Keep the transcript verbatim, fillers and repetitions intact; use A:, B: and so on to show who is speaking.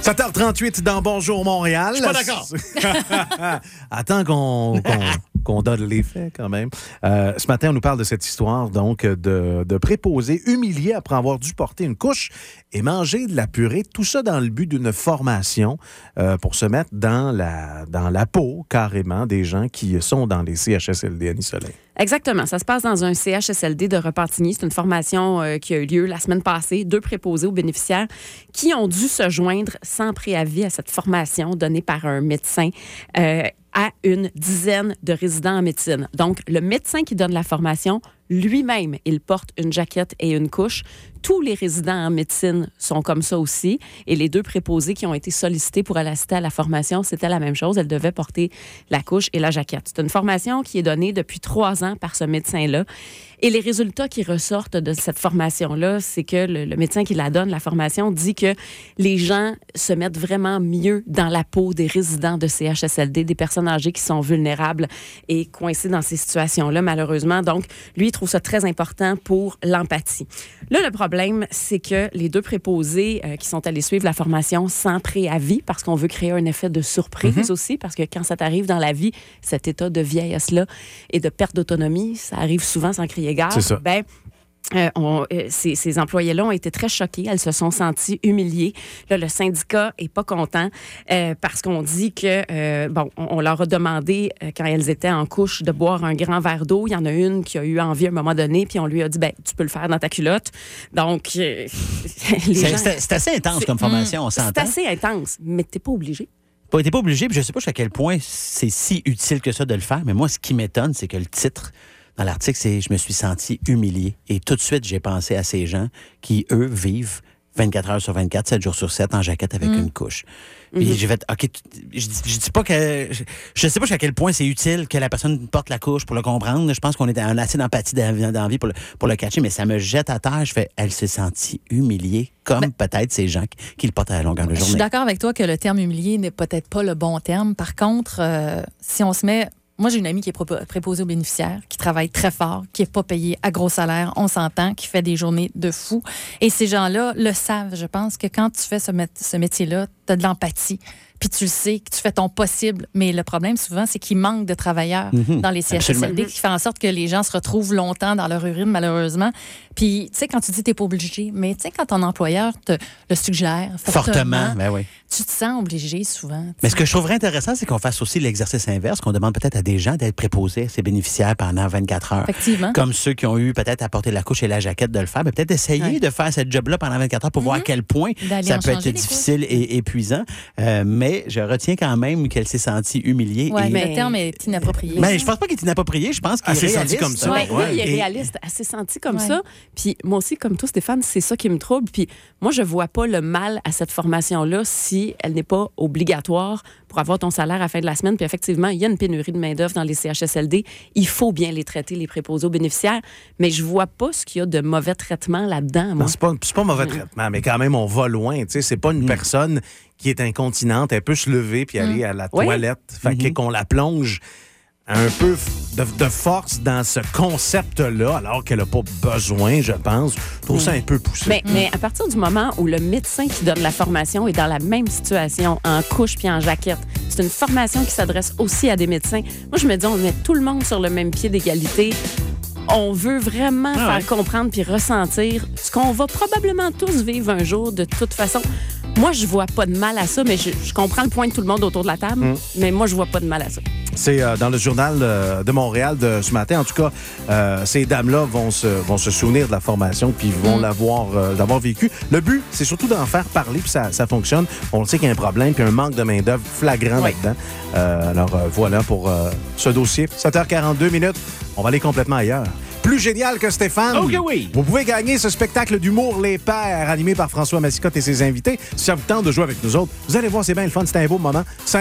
A: sept heures trente-huit dans Bonjour Montréal.
B: Je suis pas d'accord.
A: Attends qu'on, qu'on, qu'on donne les faits quand même. Euh, ce matin, on nous parle de cette histoire donc de, de préposés humiliés après avoir dû porter une couche et manger de la purée. Tout ça dans le but d'une formation euh, pour se mettre dans la, dans la peau carrément des gens qui sont dans les C H S L D Annie Soleil.
C: Exactement. Ça se passe dans un C H S L D de Repentigny. C'est une formation euh, qui a eu lieu la semaine passée. Deux préposés aux bénéficiaires qui ont dû se joindre sans préavis à cette formation donnée par un médecin euh, à une dizaine de résidents en médecine. Donc, le médecin qui donne la formation, lui-même, il porte une jaquette et une couche. Tous les résidents en médecine sont comme ça aussi. Et les deux préposés qui ont été sollicités pour aller assister à la formation, c'était la même chose. Elles devaient porter la couche et la jaquette. C'est une formation qui est donnée depuis trois ans par ce médecin-là. Et les résultats qui ressortent de cette formation-là, c'est que le, le médecin qui la donne, la formation, dit que les gens se mettent vraiment mieux dans la peau des résidents de C H S L D, des personnes âgées qui sont vulnérables et coincées dans ces situations-là, malheureusement. Donc, lui, il trouve ça très important pour l'empathie. Là, le problème, c'est que les deux préposés euh, qui sont allés suivre la formation sans préavis, parce qu'on veut créer un effet de surprise mm-hmm. aussi, parce que quand ça t'arrive dans la vie, cet état de vieillesse-là et de perte d'autonomie, ça arrive souvent sans crier gare.
A: C'est ça.
C: Ben, Euh, on, euh, ces, ces employés-là ont été très choqués. Elles se sont senties humiliées. Là, le syndicat est pas content euh, parce qu'on dit que, euh, bon, on, on leur a demandé, euh, quand elles étaient en couche, de boire un grand verre d'eau. Il y en a une qui a eu envie à un moment donné, puis on lui a dit, ben, tu peux le faire dans ta culotte. Donc, euh, les
B: c'est,
C: gens,
B: c'est, c'est assez intense comme formation, on s'entend.
C: C'est assez intense, mais t'es pas obligé.
B: Pas, t'es pas obligé, puis je sais pas jusqu'à quel point c'est si utile que ça de le faire, mais moi, ce qui m'étonne, c'est que le titre dans l'article, c'est « Je me suis senti humilié ». Et tout de suite, j'ai pensé à ces gens qui, eux, vivent vingt-quatre heures sur vingt-quatre, sept jours sur sept, en jaquette avec mmh. une couche. Puis mm-hmm. j'ai fait, OK, je, je dis pas que... Je, je sais pas jusqu'à quel point c'est utile que la personne porte la couche pour le comprendre. Je pense qu'on est en assez d'empathie d'envie pour le, pour le catcher, mais ça me jette à terre. Je fais, elle s'est sentie humiliée, comme ben, peut-être ces gens qui, qui le portent à la longueur de journée.
D: Je suis d'accord avec toi que le terme humilié n'est peut-être pas le bon terme. Par contre, euh, si on se met... Moi, j'ai une amie qui est préposée aux bénéficiaires, qui travaille très fort, qui n'est pas payée à gros salaire, on s'entend, qui fait des journées de fou. Et ces gens-là le savent. Je pense que quand tu fais ce, mé- ce métier-là, tu as de l'empathie. Puis tu le sais, que tu fais ton possible. Mais le problème, souvent, c'est qu'il manque de travailleurs mmh, dans les C H S L D, qui fait en sorte que les gens se retrouvent longtemps dans leur urine, malheureusement. Puis, tu sais, quand tu dis que tu n'es pas obligé, mais tu sais, quand ton employeur te le suggère fortement,
B: fortement ben oui.
D: tu te sens obligé souvent. T'sais.
B: Mais ce que je trouverais intéressant, c'est qu'on fasse aussi l'exercice inverse, qu'on demande peut-être à des gens d'être préposés à ces bénéficiaires pendant vingt-quatre heures.
D: Effectivement.
B: Comme ceux qui ont eu peut-être à porter la couche et la jaquette de le faire, mais peut-être essayer ouais. de faire cette job-là pendant vingt-quatre heures pour mmh. voir à quel point D'aller ça peut être difficile et épuisant. Euh, mais je retiens quand même qu'elle s'est sentie humiliée.
D: Oui,
B: et...
D: mais le terme est inapproprié.
B: Mais je pense pas qu'il est inapproprié, je pense qu'il est réaliste.
A: Senti comme ça.
C: Oui,
A: ouais.
C: ouais, il est
B: et...
C: réaliste. Elle s'est sentie comme ouais. ça. Puis moi aussi, comme toi, Stéphane, c'est ça qui me trouble. Puis moi, je vois pas le mal à cette formation-là si elle n'est pas obligatoire pour avoir ton salaire à la fin de la semaine. Puis effectivement, il y a une pénurie de main-d'œuvre dans les C H S L D. Il faut bien les traiter, les préposés aux bénéficiaires. Mais je vois pas ce qu'il y a de mauvais traitement là-dedans. Moi.
A: Non, c'est pas, c'est pas mauvais mmh. traitement, mais quand même, on va loin. Tu sais, c'est pas une mmh. personne qui est incontinente. Elle peut se lever puis aller mmh. à la toilette. Oui. Fait mmh. qu'on la plonge un peu de, de force dans ce concept-là, alors qu'elle n'a pas besoin, je pense. Je trouve mmh. ça un peu poussé.
C: Mais, mmh. mais à partir du moment où le médecin qui donne la formation est dans la même situation, en couche puis en jaquette, c'est une formation qui s'adresse aussi à des médecins. Moi, je me dis, on met tout le monde sur le même pied d'égalité. On veut vraiment ah ouais. faire comprendre puis ressentir ce qu'on va probablement tous vivre un jour de toute façon. Moi, je vois pas de mal à ça, mais je, je comprends le point de tout le monde autour de la table, mmh. mais moi, je vois pas de mal à ça.
A: C'est euh, dans le journal euh, de Montréal de ce matin. En tout cas, euh, ces dames-là vont se, vont se souvenir de la formation puis vont mmh. l'avoir, euh, l'avoir vécu. Le but, c'est surtout d'en faire parler puis ça, ça fonctionne. On le sait qu'il y a un problème puis un manque de main-d'œuvre flagrant oui. là-dedans. Euh, alors, euh, voilà pour euh, ce dossier. sept heures quarante-deux minutes. On va aller complètement ailleurs. Plus génial que Stéphane.
B: OK, oui.
A: Vous pouvez gagner ce spectacle d'humour Les Pères, animé par François Massicotte et ses invités. Si ça vous tente de jouer avec nous autres, vous allez voir, c'est bien le fun. C'est un beau moment.